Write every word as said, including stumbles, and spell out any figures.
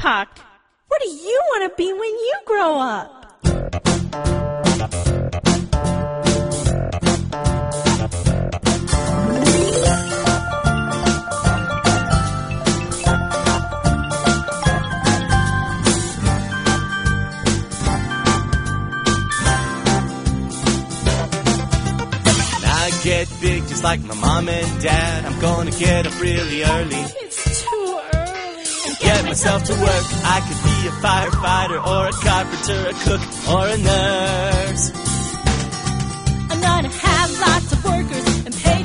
talk. What do you want to be when you grow up? Get big just like my mom and dad. I'm gonna get up really early. It's too early. And get myself to work. I could be a firefighter or a carpenter, a cook or a nurse. I'm gonna have lots of workers